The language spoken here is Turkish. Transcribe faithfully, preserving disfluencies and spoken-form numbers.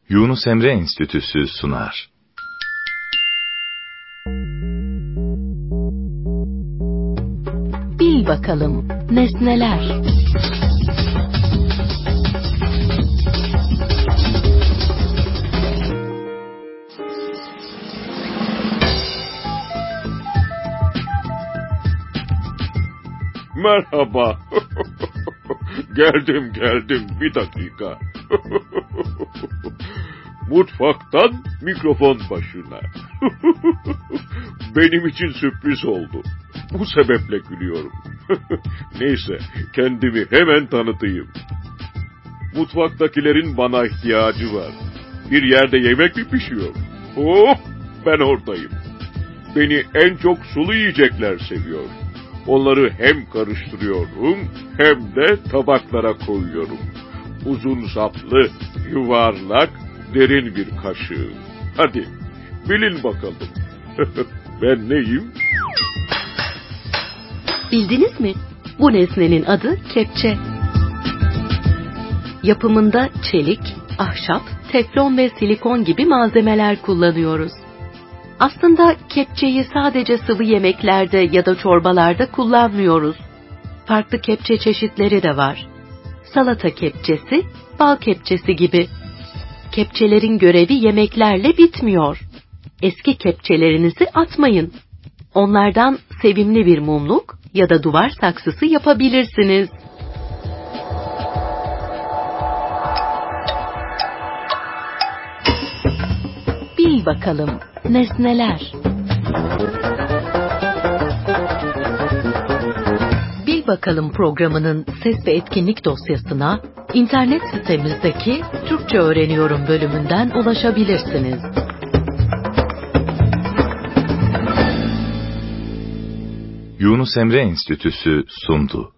Yunus Emre Enstitüsü sunar. Bil bakalım nesneler. Merhaba. geldim geldim bir dakika. Mutfaktan mikrofon başına. Benim için sürpriz oldu. Bu sebeple gülüyorum. Neyse, kendimi hemen tanıtayım. Mutfaktakilerin bana ihtiyacı var. Bir yerde yemek mi pişiyor? Oh, ben oradayım. Beni en çok sulu yiyecekler seviyor. Onları hem karıştırıyorum hem de tabaklara koyuyorum. Uzun saplı, yuvarlak, derin bir kaşığı. Hadi bilin bakalım. Ben neyim? Bildiniz mi? Bu nesnenin adı kepçe. Yapımında çelik, ahşap, teflon ve silikon gibi malzemeler kullanıyoruz. Aslında kepçeyi sadece sıvı yemeklerde ya da çorbalarda kullanmıyoruz. Farklı kepçe çeşitleri de var. Salata kepçesi, bal kepçesi gibi. Kepçelerin görevi yemeklerle bitmiyor. Eski kepçelerinizi atmayın. Onlardan sevimli bir mumluk ya da duvar saksısı yapabilirsiniz. Bil bakalım nesneler. Bil bakalım programının ses ve etkinlik dosyasına internet sitemizdeki Türkçe Öğreniyorum bölümünden ulaşabilirsiniz. Yunus Emre Enstitüsü sundu.